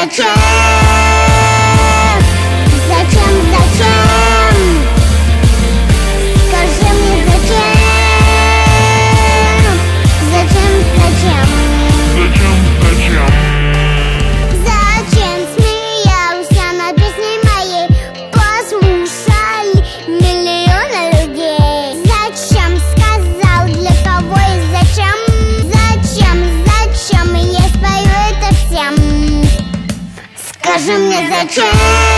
зачем? Зачем? Скажи мне зачем? Зачем? Зачем смеялся над песней моей? Послушали миллионы людей. Зачем сказал, для кого и зачем? Зачем я спою это всем? Скажи мне зачем?